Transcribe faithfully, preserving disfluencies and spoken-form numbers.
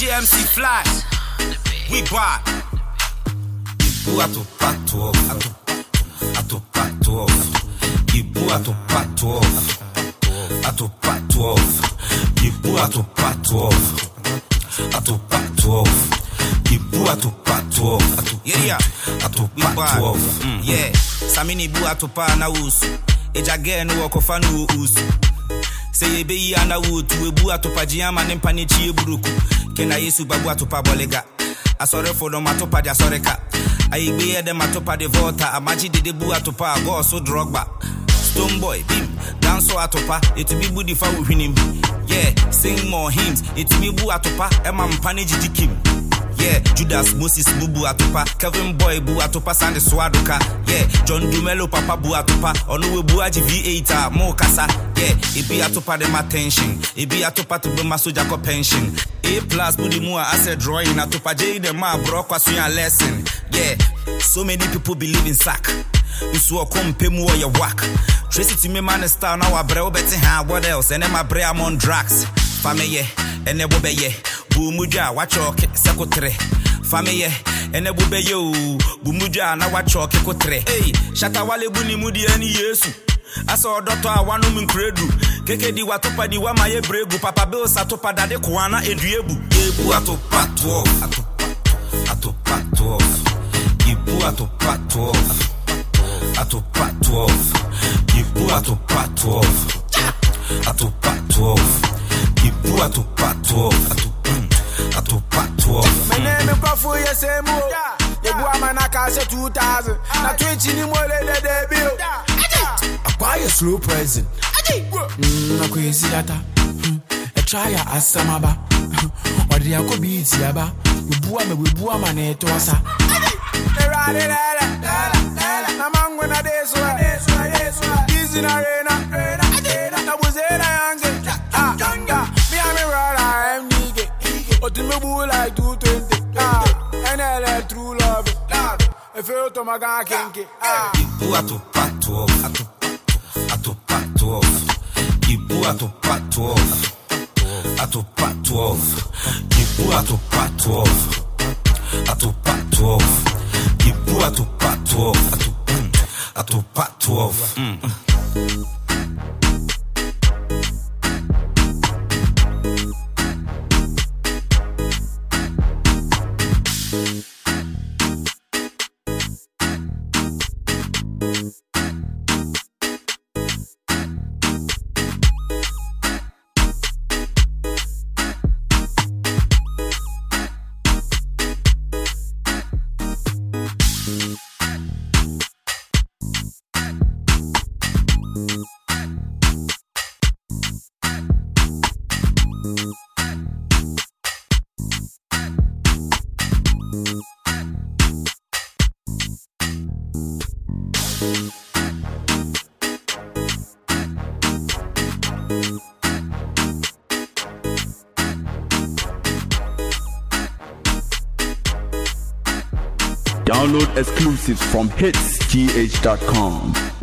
G M C fly. We buy. Ibu atu pato, atu atu pato. Ibu atu pato, atu pato. Ibu atu pato, atu pato. Ibu atu pato, atu yeah yeah. Atu pato. Yeah. Samini ibu atu pa na usu. Eja ge no okofa no usu. Say be ya na wutu ebu atu pa jiama ne mpa ne chi eburuku. Kena Yesu babu atu pa bolega. Asore for no matopa dia soreka. Aigbe ye dem atopa de volta. Amaji de debu atopa go so drogba. Stone boy bim dance so atopa. It be budi fa hwinim. Yeah, sing more hymns. It me bu atopa. Ema mpane jidikim. Yeah, Judas Moses bubu atopa. Kevin boy bu atopa sande swadoka. Yeah, John Dumelo papa bu atopa. Onu we bu aji V eight a mo kasa. Yeah, ibi atopa dem attention. Ibi atopa to be masoja ko pension. A plus budi mua asset drawing atopa J dem ma bro kwasu ya lesson. Yeah, so many people believe in sack. Usu okompe mu o ye whack. Tracy to me man star now abre obeti ha what else? And my bre am on drugs. Family ene bo beye. Bumuja wachoke sekotre. Family ene bo beye o. Bumuja na wachoke kotre. Hey, shata wale buni mudi ani Yesu. Aso doctor awanu minkredu. Keke di watopa di wa maye bregu. Papa Bill satopa dade kuana eduebu. Ebu atopa twelve. Atopa twelve. Ibu atopa twelve. Atopa twelve. Ibu atopa twelve. Atopa twelve. Ibu atopa twelve. Atopa twelve. My name is Pafu Yesemo. Yebu amanaka se two thousand. Na twenty ni mole de debut. Acquire slow present. Mm, akwesi data. A try asamaba. Odi akobi itiaba. Yebu ame webu amane to asa. Era de la la la. Na mangu na deso. Easy na rena. Na buzera yange. Ah, ganga. Me ame rara em nige. Otume bu like two twenty. Ah, N L L true love. If you to maga kenke. Ah. Ibu atopa twelve. Atopa twelve. Ibu atopa twelve. Atopa twelve. Ibu atopa twelve. Atopa twelve. Ibu atopa twelve. Atopa twelve. Download exclusives from hits g h dot com.